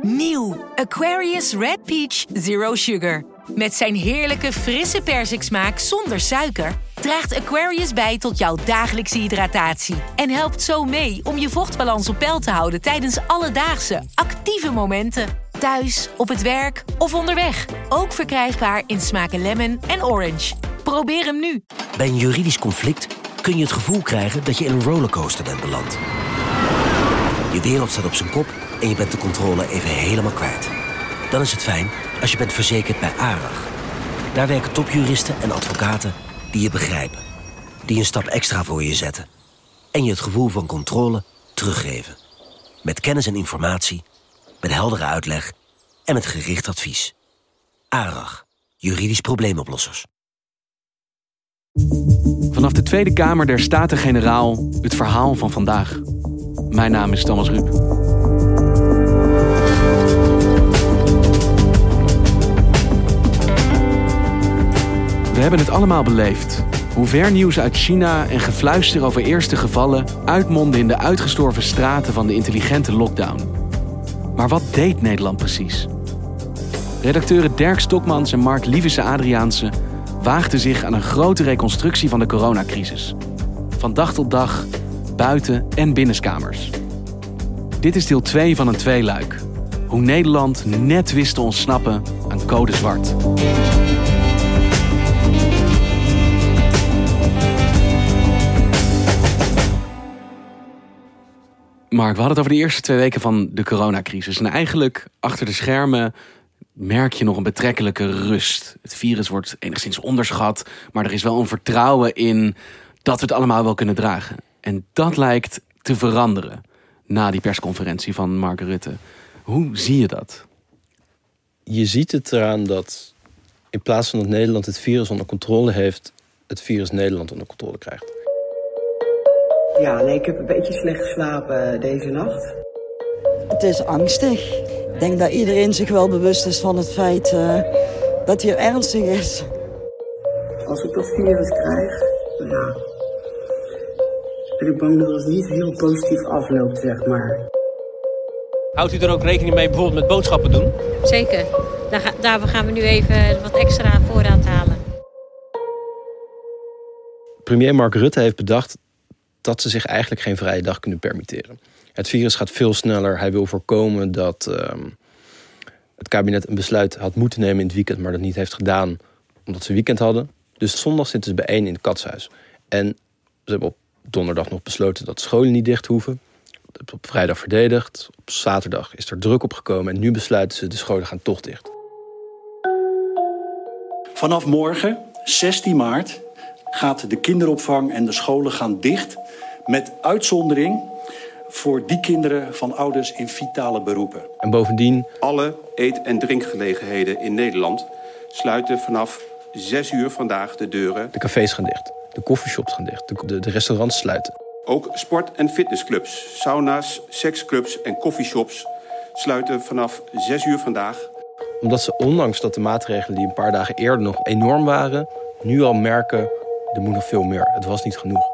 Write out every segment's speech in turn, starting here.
Nieuw Aquarius Red Peach Zero Sugar. Met zijn heerlijke frisse persiksmaak zonder suiker draagt Aquarius bij tot jouw dagelijkse hydratatie. En helpt zo mee om je vochtbalans op peil te houden tijdens alledaagse, actieve momenten. Thuis, op het werk of onderweg. Ook verkrijgbaar in smaken lemon en orange. Probeer hem nu. Bij een juridisch conflict kun je het gevoel krijgen dat je in een rollercoaster bent beland. Je wereld staat op zijn kop en je bent de controle even helemaal kwijt. Dan is het fijn als je bent verzekerd bij ARAG. Daar werken topjuristen en advocaten die je begrijpen. Die een stap extra voor je zetten. En je het gevoel van controle teruggeven. Met kennis en informatie, met heldere uitleg en met gericht advies. ARAG, juridisch probleemoplossers. Vanaf de Tweede Kamer der Staten-Generaal het verhaal van vandaag. Mijn naam is Thomas Ruip. We hebben het allemaal beleefd. Hoe ver nieuws uit China en gefluister over eerste gevallen uitmondden in de uitgestorven straten van de intelligente lockdown. Maar wat deed Nederland precies? Redacteuren Dirk Stokmans en Mark Lievese-Adriaanse waagden zich aan een grote reconstructie van de coronacrisis. Van dag tot dag, buiten- en binnenskamers. Dit is deel 2 van een tweeluik. Hoe Nederland net wist te ontsnappen aan code zwart. Mark, we hadden het over de eerste 2 weken van de coronacrisis. En eigenlijk, achter de schermen, merk je nog een betrekkelijke rust. Het virus wordt enigszins onderschat, maar er is wel een vertrouwen in dat we het allemaal wel kunnen dragen. En dat lijkt te veranderen na die persconferentie van Mark Rutte. Hoe zie je dat? Je ziet het eraan dat in plaats van dat Nederland het virus onder controle heeft, het virus Nederland onder controle krijgt. Ja, nee, ik heb een beetje slecht geslapen deze nacht. Het is angstig. Ik denk dat iedereen zich wel bewust is van het feit dat hij ernstig is. Als ik dat virus krijg, ja, ben ik bang dat het niet heel positief afloopt, zeg maar. Houdt u er ook rekening mee bijvoorbeeld met boodschappen doen? Zeker. Daarvoor gaan we nu even wat extra voorraad halen. Premier Mark Rutte heeft bedacht dat ze zich eigenlijk geen vrije dag kunnen permitteren. Het virus gaat veel sneller. Hij wil voorkomen dat het kabinet een besluit had moeten nemen in het weekend, maar dat niet heeft gedaan omdat ze weekend hadden. Dus zondag zitten ze bijeen in het katshuis. En ze hebben op donderdag nog besloten dat scholen niet dicht hoeven. Dat hebben ze op vrijdag verdedigd. Op zaterdag is er druk opgekomen en nu besluiten ze de scholen gaan toch dicht. Vanaf morgen, 16 maart, gaat de kinderopvang en de scholen gaan dicht, met uitzondering voor die kinderen van ouders in vitale beroepen. En bovendien, alle eet- en drinkgelegenheden in Nederland sluiten vanaf 6 uur vandaag de deuren. de cafés gaan dicht, de coffeeshops gaan dicht, de restaurants sluiten. Ook sport- en fitnessclubs, sauna's, seksclubs en coffeeshops sluiten vanaf 6 uur vandaag. Omdat ze ondanks dat de maatregelen die een paar dagen eerder nog enorm waren, nu al merken, er moet nog veel meer. Het was niet genoeg.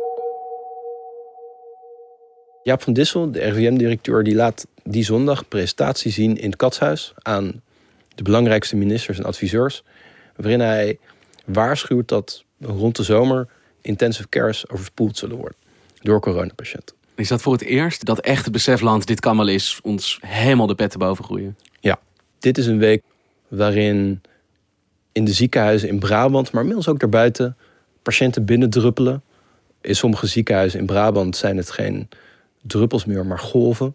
Jaap van Dissel, de RIVM-directeur, die laat die zondag een presentatie zien in het Katshuis aan de belangrijkste ministers en adviseurs, waarin hij waarschuwt dat rond de zomer intensive cares overspoeld zullen worden door coronapatiënten. Is dat voor het eerst dat echt het besefland, dit kan wel eens, ons helemaal de pet te boven groeien? Ja, dit is een week waarin in de ziekenhuizen in Brabant, maar inmiddels ook daarbuiten, patiënten binnendruppelen. In sommige ziekenhuizen in Brabant zijn het geen druppels meer, maar golven.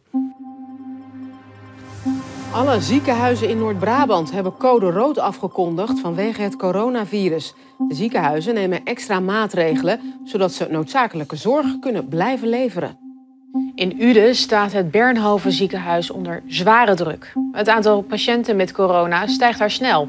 Alle ziekenhuizen in Noord-Brabant hebben code rood afgekondigd vanwege het coronavirus. De ziekenhuizen nemen extra maatregelen, zodat ze noodzakelijke zorg kunnen blijven leveren. In Uden staat het Bernhoven ziekenhuis onder zware druk. Het aantal patiënten met corona stijgt daar snel.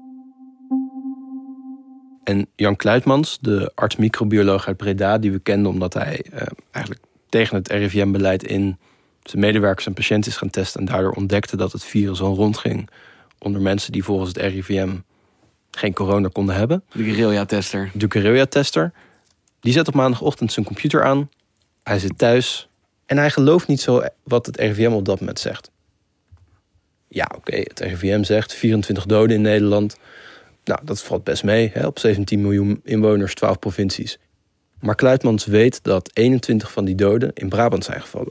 En Jan Kluitmans, de arts-microbioloog uit Breda, die we kenden omdat hij eigenlijk tegen het RIVM-beleid in zijn medewerkers en patiënten is gaan testen en daardoor ontdekte dat het virus al rondging onder mensen die volgens het RIVM geen corona konden hebben. De guerrilla-tester. De guerrilla-tester. Die zet op maandagochtend zijn computer aan. Hij zit thuis en hij gelooft niet zo wat het RIVM op dat moment zegt. Ja, oké, het RIVM zegt 24 doden in Nederland. Nou, dat valt best mee, hè, op 17 miljoen inwoners, 12 provincies. Maar Kluitmans weet dat 21 van die doden in Brabant zijn gevallen.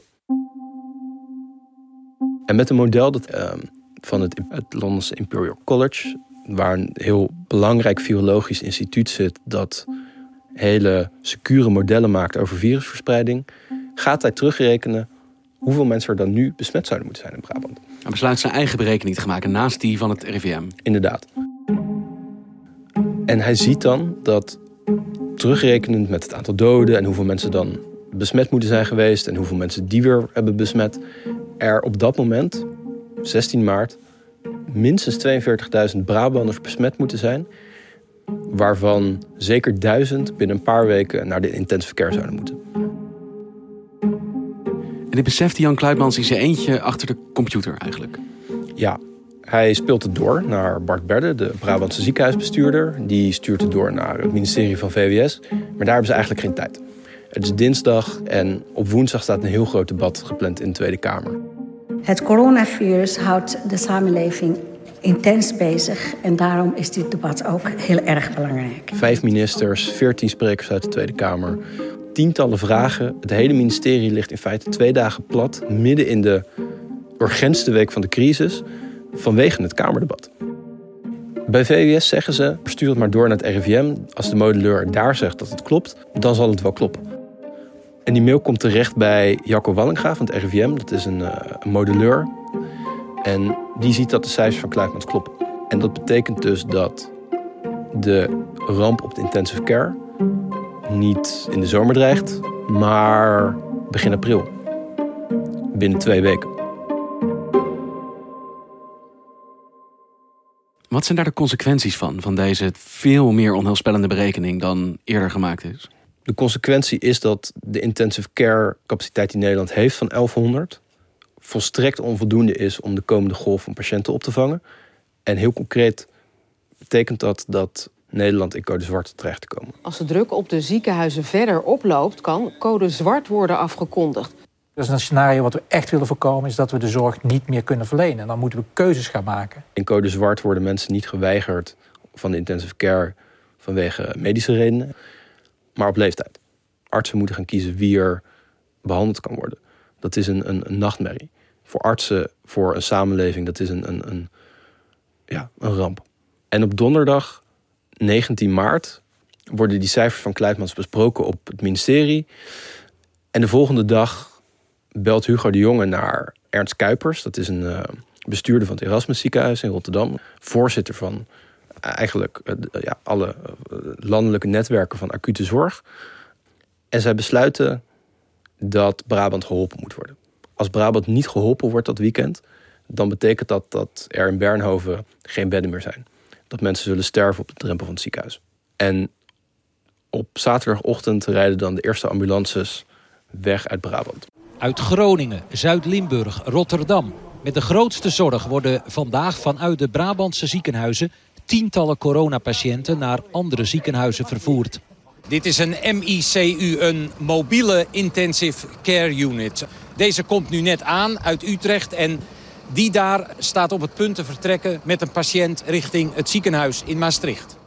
En met een model van het Londense Imperial College, waar een heel belangrijk virologisch instituut zit dat hele secure modellen maakt over virusverspreiding, gaat hij terugrekenen hoeveel mensen er dan nu besmet zouden moeten zijn in Brabant. Hij besluit zijn eigen berekening te maken naast die van het RIVM. Inderdaad. En hij ziet dan dat, terugrekenend met het aantal doden en hoeveel mensen dan besmet moeten zijn geweest en hoeveel mensen die weer hebben besmet, er op dat moment, 16 maart, minstens 42.000 Brabanders besmet moeten zijn, waarvan zeker 1000 binnen een paar weken naar de intensive care zouden moeten. En dit beseft Jan Kluitmans in zijn eentje achter de computer eigenlijk. Ja, hij speelt het door naar Bart Berde, de Brabantse ziekenhuisbestuurder. Die stuurt het door naar het ministerie van VWS. Maar daar hebben ze eigenlijk geen tijd. Het is dinsdag en op woensdag staat een heel groot debat gepland in de Tweede Kamer. Het coronavirus houdt de samenleving intens bezig en daarom is dit debat ook heel erg belangrijk. 5 ministers, 14 sprekers uit de Tweede Kamer, tientallen vragen. Het hele ministerie ligt in feite 2 dagen plat, midden in de urgentste week van de crisis, vanwege het Kamerdebat. Bij VWS zeggen ze, stuur het maar door naar het RIVM. Als de modelleur daar zegt dat het klopt, dan zal het wel kloppen. En die mail komt terecht bij Jacco Wallinga van het RIVM. Dat is een modelleur. En die ziet dat de cijfers van Kluitmans kloppen. En dat betekent dus dat de ramp op de intensive care niet in de zomer dreigt, maar begin april. Binnen 2 weken. Wat zijn daar de consequenties van deze veel meer onheilspellende berekening dan eerder gemaakt is? De consequentie is dat de intensive care capaciteit die Nederland heeft van 1100... volstrekt onvoldoende is om de komende golf van patiënten op te vangen. En heel concreet betekent dat Nederland in code zwart terecht te komen. Als de druk op de ziekenhuizen verder oploopt, kan code zwart worden afgekondigd. Dus een scenario wat we echt willen voorkomen is dat we de zorg niet meer kunnen verlenen. En dan moeten we keuzes gaan maken. In code zwart worden mensen niet geweigerd van de intensive care vanwege medische redenen, maar op leeftijd. Artsen moeten gaan kiezen wie er behandeld kan worden. Dat is een nachtmerrie. Voor artsen, voor een samenleving, dat is een ramp. En op donderdag, 19 maart, worden die cijfers van Kluitmans besproken op het ministerie. En de volgende dag belt Hugo de Jonge naar Ernst Kuipers. Dat is een bestuurder van het Erasmus ziekenhuis in Rotterdam. Voorzitter van eigenlijk alle landelijke netwerken van acute zorg. En zij besluiten dat Brabant geholpen moet worden. Als Brabant niet geholpen wordt dat weekend, dan betekent dat er in Bernhoven geen bedden meer zijn. Dat mensen zullen sterven op de drempel van het ziekenhuis. En op zaterdagochtend rijden dan de eerste ambulances weg uit Brabant. Uit Groningen, Zuid-Limburg, Rotterdam. Met de grootste zorg worden vandaag vanuit de Brabantse ziekenhuizen tientallen coronapatiënten naar andere ziekenhuizen vervoerd. Dit is een MICU, een mobiele intensive care unit. Deze komt nu net aan uit Utrecht en die daar staat op het punt te vertrekken met een patiënt richting het ziekenhuis in Maastricht.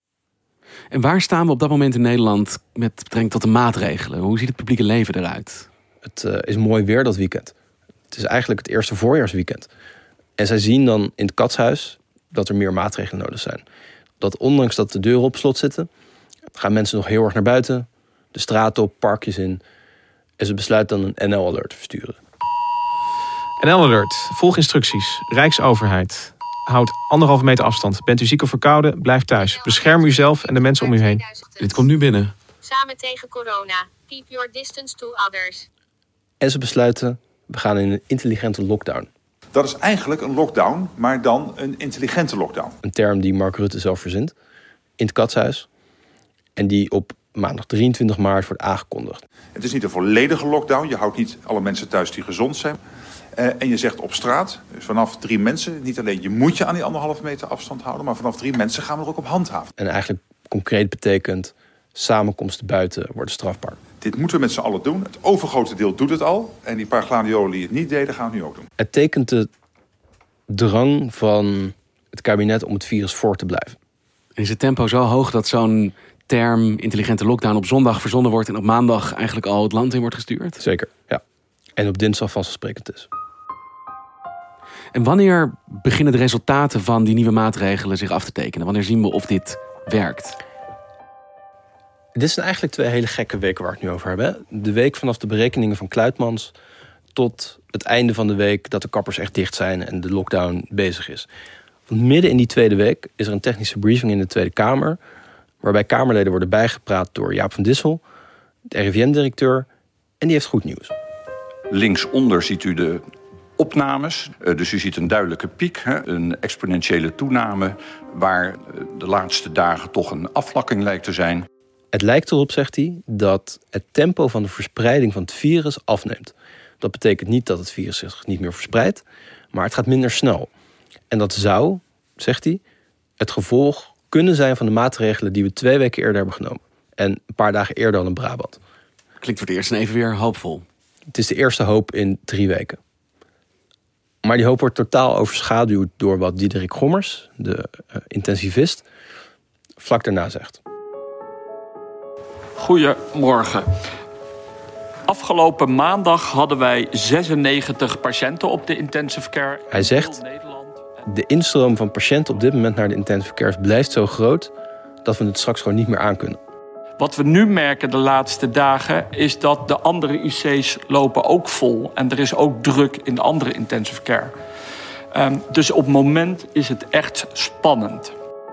En waar staan we op dat moment in Nederland met betrekking tot de maatregelen? Hoe ziet het publieke leven eruit? Het is mooi weer dat weekend. Het is eigenlijk het eerste voorjaarsweekend. En zij zien dan in het Katshuis dat er meer maatregelen nodig zijn. Dat ondanks dat de deuren op slot zitten, gaan mensen nog heel erg naar buiten, de straat op, parkjes in. En ze besluiten dan een NL-alert te versturen. NL-alert, volg instructies, Rijksoverheid. Houd 1,5 meter afstand. Bent u ziek of verkouden, blijf thuis. Bescherm uzelf en de mensen om u heen. Dit komt nu binnen. Samen tegen corona. Keep your distance to others. En ze besluiten, we gaan in een intelligente lockdown. Dat is eigenlijk een lockdown, maar dan een intelligente lockdown. Een term die Mark Rutte zelf verzint in het Katshuis. En die op maandag 23 maart wordt aangekondigd. Het is niet een volledige lockdown. Je houdt niet alle mensen thuis die gezond zijn. En je zegt op straat, dus vanaf 3 mensen, niet alleen je moet je aan die 1,5 meter afstand houden, maar vanaf 3 mensen gaan we er ook op handhaven. En eigenlijk concreet betekent, samenkomsten buiten worden strafbaar. Dit moeten we met z'n allen doen. Het overgrote deel doet het al. En die paar gladiolen die het niet deden, gaan we nu ook doen. Het tekent de drang van het kabinet om het virus voor te blijven. Is het tempo zo hoog dat zo'n term intelligente lockdown op zondag verzonnen wordt en op maandag eigenlijk al het land in wordt gestuurd? Zeker, ja. En op dinsdag vanzelfsprekend is. En wanneer beginnen de resultaten van die nieuwe maatregelen zich af te tekenen? Wanneer zien we of dit werkt? Dit zijn eigenlijk 2 hele gekke weken waar we het nu over hebben. Hè? De week vanaf de berekeningen van Kluitmans tot het einde van de week dat de kappers echt dicht zijn en de lockdown bezig is. Want midden in die tweede week is er een technische briefing in de Tweede Kamer, waarbij Kamerleden worden bijgepraat door Jaap van Dissel, de RIVM-directeur, en die heeft goed nieuws. Linksonder ziet u de opnames. Dus u ziet een duidelijke piek, een exponentiële toename, waar de laatste dagen toch een afvlakking lijkt te zijn. Het lijkt erop, zegt hij, dat het tempo van de verspreiding van het virus afneemt. Dat betekent niet dat het virus zich niet meer verspreidt, maar het gaat minder snel. En dat zou, zegt hij, het gevolg kunnen zijn van de maatregelen die we 2 weken eerder hebben genomen. En een paar dagen eerder al in Brabant. Klinkt voor het eerst even weer hoopvol. Het is de eerste hoop in 3 weken. Maar die hoop wordt totaal overschaduwd door wat Diederik Gommers, de intensivist, vlak daarna zegt. Goedemorgen. Afgelopen maandag hadden wij 96 patiënten op de intensive care. Hij zegt, de instroom van patiënten op dit moment naar de intensive care blijft zo groot dat we het straks gewoon niet meer aankunnen. Wat we nu merken de laatste dagen is dat de andere IC's lopen ook vol. En er is ook druk in de andere intensive care. Dus op het moment is het echt spannend.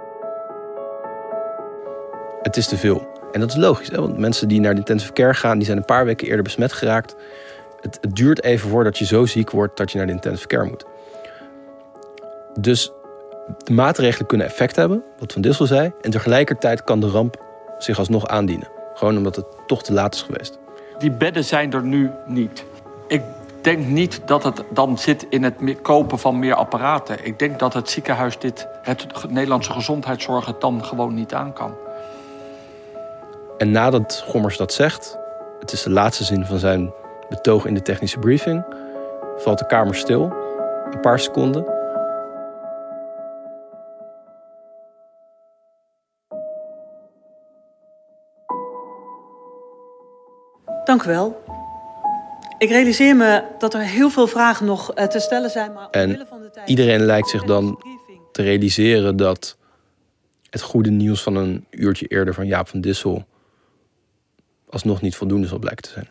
Het is te veel. En dat is logisch, hè? Want mensen die naar de intensive care gaan, die zijn een paar weken eerder besmet geraakt. Het duurt even voordat je zo ziek wordt dat je naar de intensive care moet. Dus de maatregelen kunnen effect hebben, wat Van Dissel zei. En tegelijkertijd kan de ramp zich alsnog aandienen. Gewoon omdat het toch te laat is geweest. Die bedden zijn er nu niet. Ik denk niet dat het dan zit in het kopen van meer apparaten. Ik denk dat het ziekenhuis het Nederlandse gezondheidszorg het dan gewoon niet aan kan. En nadat Gommers dat zegt, het is de laatste zin van zijn betoog in de technische briefing, valt de Kamer stil, een paar seconden. Dank u wel. Ik realiseer me dat er heel veel vragen nog te stellen zijn. Maar en iedereen lijkt zich dan te realiseren dat het goede nieuws van een uurtje eerder van Jaap van Dissel alsnog niet voldoende zal blijken te zijn.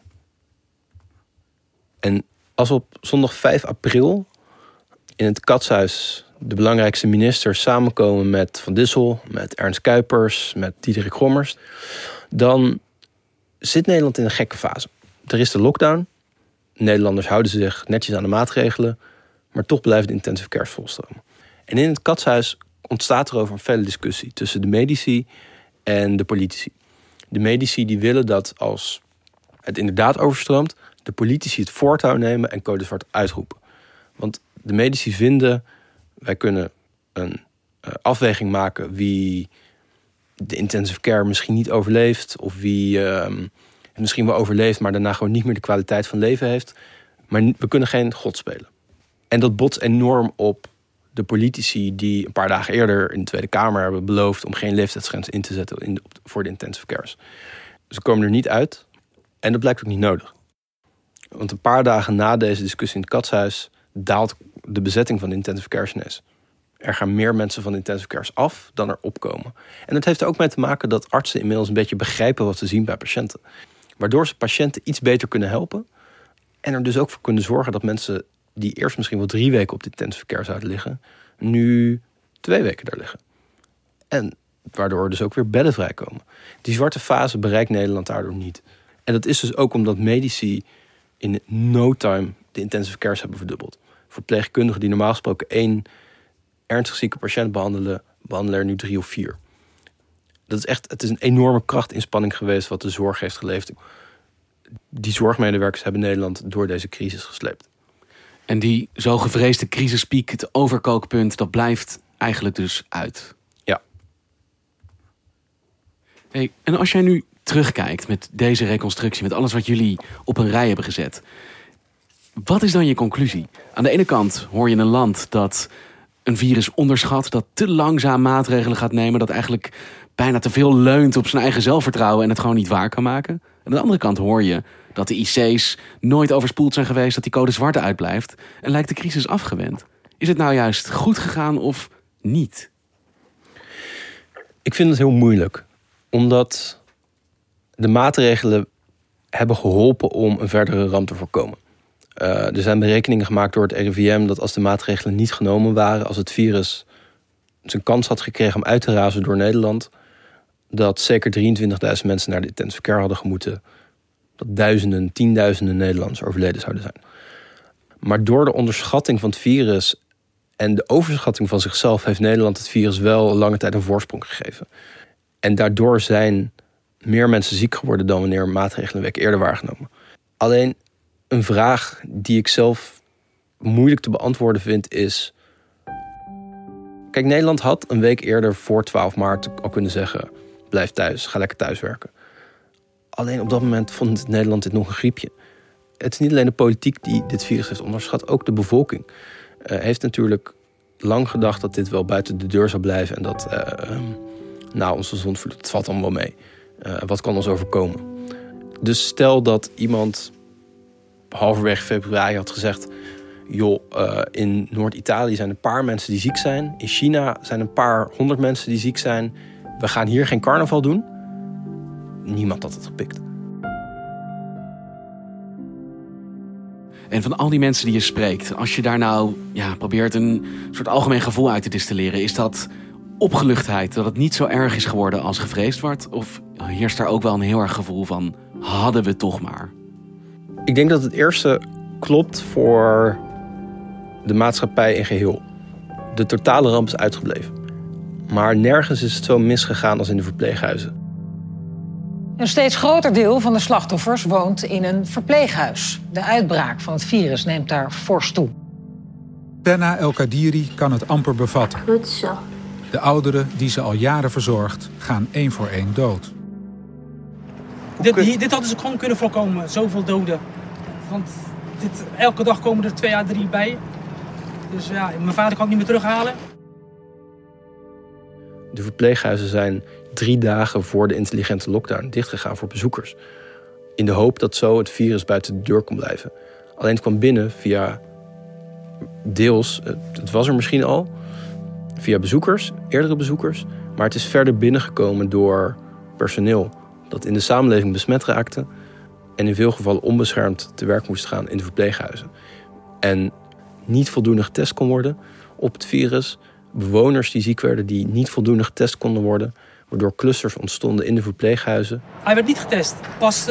En als we op zondag 5 april in het Katshuis de belangrijkste ministers samenkomen met Van Dissel, met Ernst Kuipers, met Diederik Gommers, dan zit Nederland in een gekke fase. Er is de lockdown. Nederlanders houden zich netjes aan de maatregelen, maar toch blijven de intensive cares volstromen. En in het Katshuis ontstaat er over een felle discussie tussen de medici en de politici. De medici die willen dat als het inderdaad overstroomt, de politici het voortouw nemen en code zwart uitroepen. Want de medici vinden, wij kunnen een afweging maken wie de intensive care misschien niet overleeft, of wie misschien wel overleeft, maar daarna gewoon niet meer de kwaliteit van leven heeft. Maar we kunnen geen god spelen. En dat botst enorm op de politici die een paar dagen eerder in de Tweede Kamer hebben beloofd om geen leeftijdsgrens in te zetten voor de intensive cares. Ze komen er niet uit en dat blijkt ook niet nodig. Want een paar dagen na deze discussie in het Katshuis daalt de bezetting van de intensive cares ineens. Er gaan meer mensen van de intensive cares af dan er opkomen. En dat heeft er ook mee te maken dat artsen inmiddels een beetje begrijpen wat ze zien bij patiënten. Waardoor ze patiënten iets beter kunnen helpen. En er dus ook voor kunnen zorgen dat mensen die eerst misschien wel 3 weken op de intensive care zouden liggen, nu 2 weken daar liggen. En waardoor dus ook weer bedden vrijkomen. Die zwarte fase bereikt Nederland daardoor niet. En dat is dus ook omdat medici in no time de intensive cares hebben verdubbeld. Verpleegkundigen die normaal gesproken 1 ernstig zieke patiënt behandelen er nu 3 of 4. Het is een enorme krachtinspanning geweest wat de zorg heeft geleverd. Die zorgmedewerkers hebben Nederland door deze crisis gesleept. En die zo gevreesde crisispiek, het overkookpunt, dat blijft eigenlijk dus uit. Ja. Hey, en als jij nu terugkijkt met deze reconstructie, met alles wat jullie op een rij hebben gezet, Wat is dan je conclusie? Aan de ene kant hoor je een land dat een virus onderschat, dat te langzaam maatregelen gaat nemen, dat eigenlijk bijna te veel leunt op zijn eigen zelfvertrouwen en het gewoon niet waar kan maken. Aan de andere kant hoor je dat de IC's nooit overspoeld zijn geweest, dat die code zwart uitblijft en lijkt de crisis afgewend. Is het nou juist goed gegaan of niet? Ik vind het heel moeilijk, omdat de maatregelen hebben geholpen om een verdere ramp te voorkomen. Er zijn berekeningen gemaakt door het RIVM dat als de maatregelen niet genomen waren, als het virus zijn kans had gekregen om uit te razen door Nederland, dat zeker 23.000 mensen naar de intensive care hadden gemoeten, dat duizenden, tienduizenden Nederlanders overleden zouden zijn. Maar door de onderschatting van het virus en de overschatting van zichzelf heeft Nederland het virus wel lange tijd een voorsprong gegeven. En daardoor zijn meer mensen ziek geworden dan wanneer maatregelen een week eerder waren genomen. Alleen een vraag die ik zelf moeilijk te beantwoorden vind is, kijk, Nederland had een week eerder voor 12 maart al kunnen zeggen, blijf thuis, ga lekker thuiswerken. Alleen op dat moment vond Nederland dit nog een griepje. Het is niet alleen de politiek die dit virus heeft onderschat, ook de bevolking heeft natuurlijk lang gedacht dat dit wel buiten de deur zou blijven en dat onze zondvloed, het valt allemaal mee. Wat kan ons overkomen? Dus stel dat iemand halverwege februari had gezegd, in Noord-Italië zijn een paar mensen die ziek zijn. In China zijn een paar 100 mensen die ziek zijn. We gaan hier geen carnaval doen. Niemand had het gepikt. En van al die mensen die je spreekt, als je daar nou probeert een soort algemeen gevoel uit te distilleren, is dat opgeluchtheid, dat het niet zo erg is geworden als gevreesd wordt? Of heerst daar ook wel een heel erg gevoel van, hadden we toch maar? Ik denk dat het eerste klopt voor de maatschappij in geheel. De totale ramp is uitgebleven. Maar nergens is het zo misgegaan als in de verpleeghuizen. Een steeds groter deel van de slachtoffers woont in een verpleeghuis. De uitbraak van het virus neemt daar fors toe. Penna El Kadiri kan het amper bevatten. Goed zo. De ouderen die ze al jaren verzorgt, gaan 1 voor 1 dood. Dit hadden ze gewoon kunnen voorkomen, zoveel doden. Want elke dag komen er 2 à 3 bij. Dus mijn vader kan ik niet meer terughalen. De verpleeghuizen zijn 3 dagen voor de intelligente lockdown dichtgegaan voor bezoekers. In de hoop dat zo het virus buiten de deur kon blijven. Alleen het kwam binnen via deels, het was er misschien al, via bezoekers, eerdere bezoekers. Maar het is verder binnengekomen door personeel dat in de samenleving besmet raakte en in veel gevallen onbeschermd te werk moest gaan in de verpleeghuizen. En niet voldoende getest kon worden op het virus. Bewoners die ziek werden die niet voldoende getest konden worden, waardoor clusters ontstonden in de verpleeghuizen. Hij werd niet getest. Pas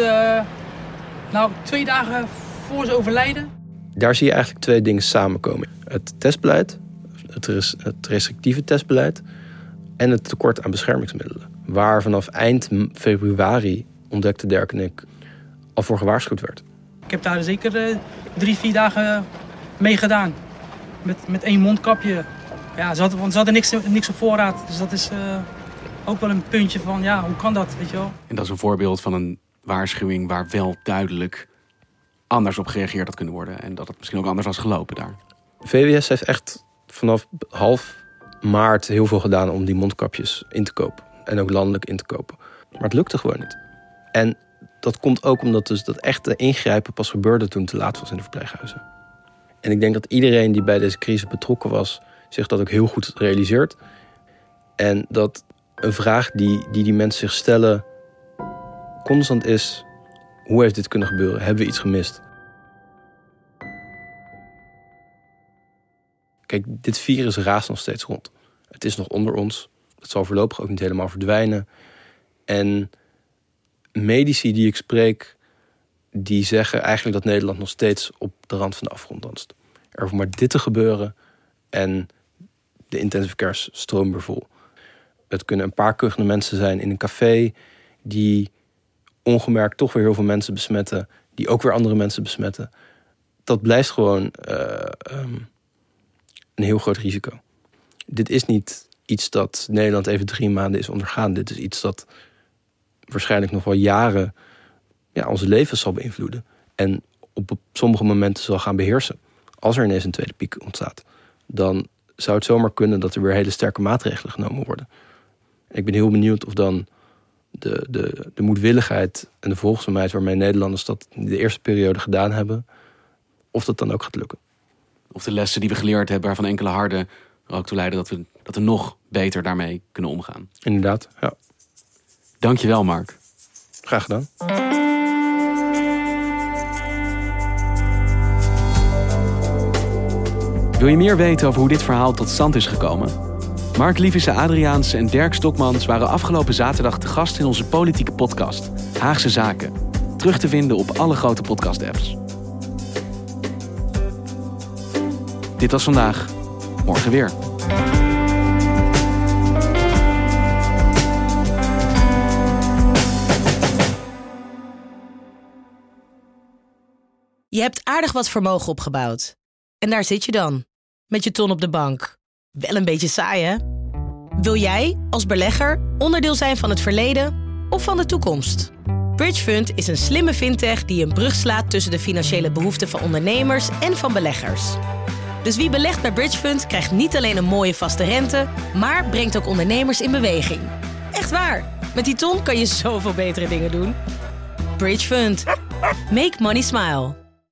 2 dagen voor zijn overlijden. Daar zie je eigenlijk 2 dingen samenkomen. Het testbeleid, het restrictieve testbeleid en het tekort aan beschermingsmiddelen. Waar vanaf eind februari, ontdekte Dirk en ik, al voor gewaarschuwd werd. Ik heb daar zeker 3-4 dagen mee gedaan. Met 1 mondkapje. Ja, ze hadden niks op voorraad. Dus dat is ook wel een puntje van, hoe kan dat, weet je wel? En dat is een voorbeeld van een waarschuwing waar wel duidelijk anders op gereageerd had kunnen worden. En dat het misschien ook anders was gelopen daar. VWS heeft echt vanaf half maart heel veel gedaan om die mondkapjes in te kopen. En ook landelijk in te kopen. Maar het lukte gewoon niet. En dat komt ook omdat dus dat echte ingrijpen pas gebeurde toen het te laat was in de verpleeghuizen. En ik denk dat iedereen die bij deze crisis betrokken was zich dat ook heel goed realiseert. En dat een vraag die mensen zich stellen constant is, hoe heeft dit kunnen gebeuren? Hebben we iets gemist? Kijk, dit virus raast nog steeds rond. Het is nog onder ons. Het zal voorlopig ook niet helemaal verdwijnen. En medici die ik spreek, die zeggen eigenlijk dat Nederland nog steeds op de rand van de afgrond danst. Er hoeft maar dit te gebeuren en de intensive care stroomt weer vol. Het kunnen een paar kuchende mensen zijn in een café die ongemerkt toch weer heel veel mensen besmetten, die ook weer andere mensen besmetten. Dat blijft gewoon een heel groot risico. Dit is niet iets dat Nederland even 3 maanden is ondergaan. Dit is iets dat waarschijnlijk nog wel jaren onze levens zal beïnvloeden. En op sommige momenten zal gaan beheersen, als er ineens een tweede piek ontstaat, dan zou het zomaar kunnen dat er weer hele sterke maatregelen genomen worden. Ik ben heel benieuwd of dan de moedwilligheid en de volgzaamheid waarmee Nederlanders dat in de eerste periode gedaan hebben, of dat dan ook gaat lukken. Of de lessen die we geleerd hebben, waarvan enkele harde er ook toe leiden dat we nog beter daarmee kunnen omgaan. Inderdaad, ja. Dankjewel, Mark. Graag gedaan. Wil je meer weten over hoe dit verhaal tot stand is gekomen? Mark Liefisse-Adriaanse en Dirk Stokmans waren afgelopen zaterdag te gast in onze politieke podcast, Haagse Zaken. Terug te vinden op alle grote podcast-apps. Dit was vandaag. Morgen weer. Je hebt aardig wat vermogen opgebouwd. En daar zit je dan, met je ton op de bank. Wel een beetje saai, hè? Wil jij, als belegger, onderdeel zijn van het verleden of van de toekomst? Bridgefund is een slimme fintech die een brug slaat tussen de financiële behoeften van ondernemers en van beleggers. Dus wie belegt bij Bridgefund krijgt niet alleen een mooie vaste rente, maar brengt ook ondernemers in beweging. Echt waar, met die ton kan je zoveel betere dingen doen. Bridgefund. Make money smile.